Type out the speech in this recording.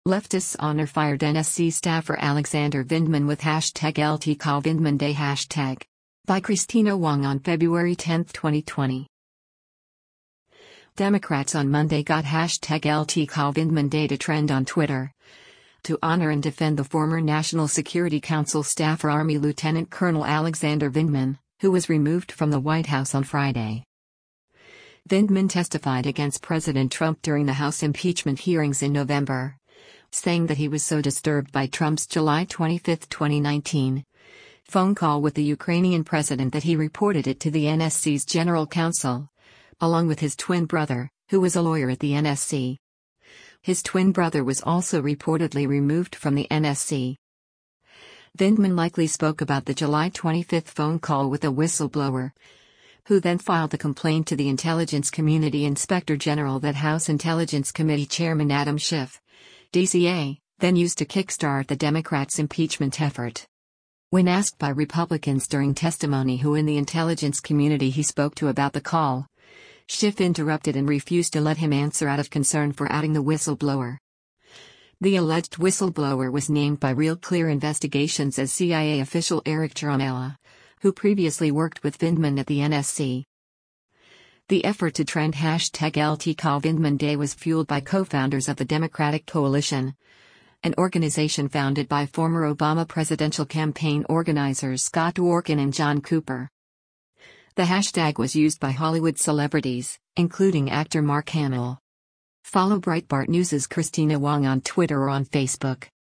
Leftists honor fired NSC staffer Alexander Vindman with #LTCallVindmanDay hashtag. By Christina Wong on February 10, 2020. Democrats on Monday got #LTCallVindmanDay to trend on Twitter to honor and defend the former National Security Council staffer Army Lieutenant Colonel Alexander Vindman, who was removed from the White House on Friday. Vindman testified against President Trump during the House impeachment hearings in November, saying that he was so disturbed by Trump's July 25, 2019, phone call with the Ukrainian president that he reported it to the NSC's general counsel, along with his twin brother, who was a lawyer at the NSC. His twin brother was also reportedly removed from the NSC. Vindman likely spoke about the July 25 phone call with a whistleblower, who then filed a complaint to the Intelligence Community Inspector General that House Intelligence Committee Chairman Adam Schiff, DCA, then used to kickstart the Democrats' impeachment effort. When asked by Republicans during testimony who in the intelligence community he spoke to about the call, Schiff interrupted and refused to let him answer out of concern for outing the whistleblower. The alleged whistleblower was named by Real Clear Investigations as CIA official Eric Ciaramella, who previously worked with Vindman at the NSC. The effort to trend #LTCallVindmanDay was fueled by co-founders of the Democratic Coalition, an organization founded by former Obama presidential campaign organizers Scott Dworkin and John Cooper. The hashtag was used by Hollywood celebrities, including actor Mark Hamill. Follow Breitbart News' Christina Wong on Twitter or on Facebook.